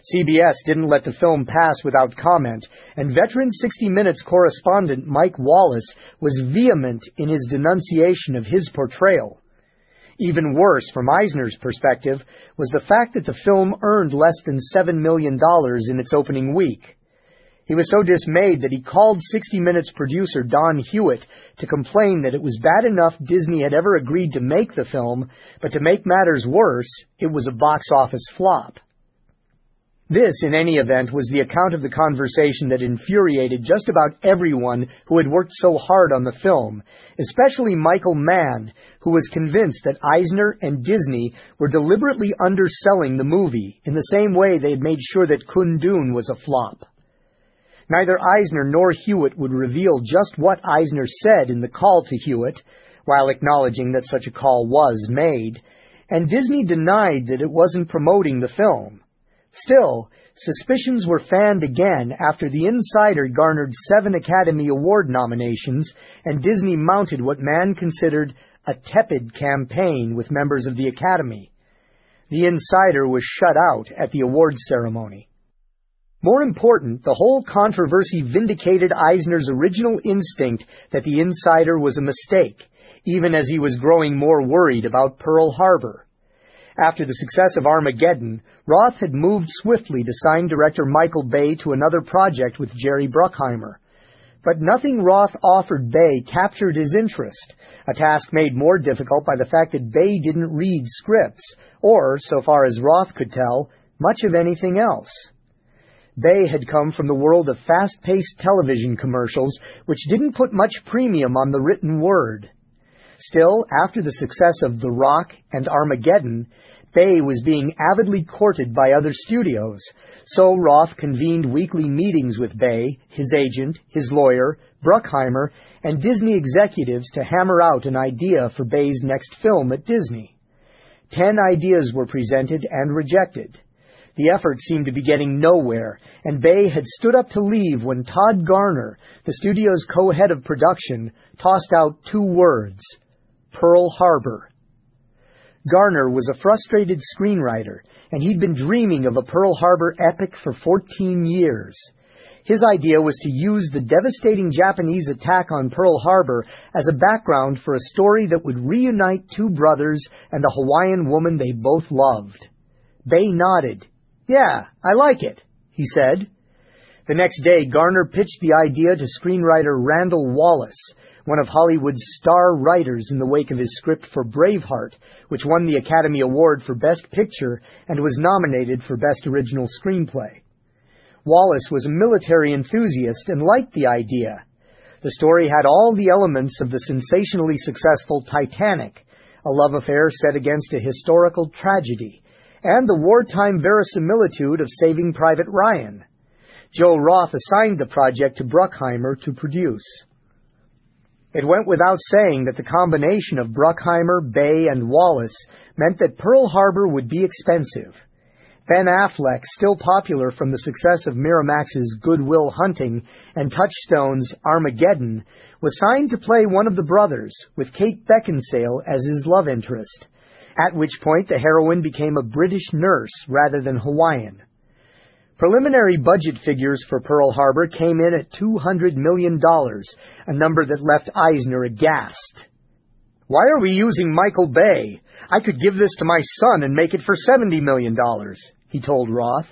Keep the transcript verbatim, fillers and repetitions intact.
C B S didn't let the film pass without comment, and veteran sixty minutes correspondent Mike Wallace was vehement in his denunciation of his portrayal. Even worse, from Eisner's perspective, was the fact that the film earned less than seven million dollars in its opening week. He was so dismayed that he called sixty minutes producer Don Hewitt to complain that it was bad enough Disney had ever agreed to make the film, but to make matters worse, it was a box office flop. This, in any event, was the account of the conversation that infuriated just about everyone who had worked so hard on the film, especially Michael Mann, who was convinced that Eisner and Disney were deliberately underselling the movie in the same way they had made sure that Kundun was a flop. Neither Eisner nor Hewitt would reveal just what Eisner said in the call to Hewitt, while acknowledging that such a call was made, and Disney denied that it wasn't promoting the film. Still, suspicions were fanned again after The Insider garnered seven Academy Award nominations and Disney mounted what Mann considered a tepid campaign with members of the Academy. The Insider was shut out at the awards ceremony. More important, the whole controversy vindicated Eisner's original instinct that The Insider was a mistake, even as he was growing more worried about Pearl Harbor. After the success of Armageddon, Roth had moved swiftly to sign director Michael Bay to another project with Jerry Bruckheimer. But nothing Roth offered Bay captured his interest, a task made more difficult by the fact that Bay didn't read scripts, or, so far as Roth could tell, much of anything else. Bay had come from the world of fast-paced television commercials, which didn't put much premium on the written word. Still, after the success of The Rock and Armageddon, Bay was being avidly courted by other studios, so Roth convened weekly meetings with Bay, his agent, his lawyer, Bruckheimer, and Disney executives to hammer out an idea for Bay's next film at Disney. Ten ideas were presented and rejected. The effort seemed to be getting nowhere, and Bay had stood up to leave when Todd Garner, the studio's co-head of production, tossed out two words: Pearl Harbor. Garner was a frustrated screenwriter, and he'd been dreaming of a Pearl Harbor epic for fourteen years. His idea was to use the devastating Japanese attack on Pearl Harbor as a background for a story that would reunite two brothers and a Hawaiian woman they both loved. Bay nodded. "Yeah, I like it," he said. The next day, Garner pitched the idea to screenwriter Randall Wallace, one of Hollywood's star writers in the wake of his script for Braveheart, which won the Academy Award for Best Picture and was nominated for Best Original Screenplay. Wallace was a military enthusiast and liked the idea. The story had all the elements of the sensationally successful Titanic, a love affair set against a historical tragedy, and the wartime verisimilitude of Saving Private Ryan. Joe Roth assigned the project to Bruckheimer to produce. It went without saying that the combination of Bruckheimer, Bay, and Wallace meant that Pearl Harbor would be expensive. Ben Affleck, still popular from the success of Miramax's Good Will Hunting and Touchstone's Armageddon, was signed to play one of the brothers, with Kate Beckinsale as his love interest, at which point the heroine became a British nurse rather than Hawaiian. Preliminary budget figures for Pearl Harbor came in at two hundred million dollars, a number that left Eisner aghast. "Why are we using Michael Bay? I could give this to my son and make it for seventy million dollars, he told Roth.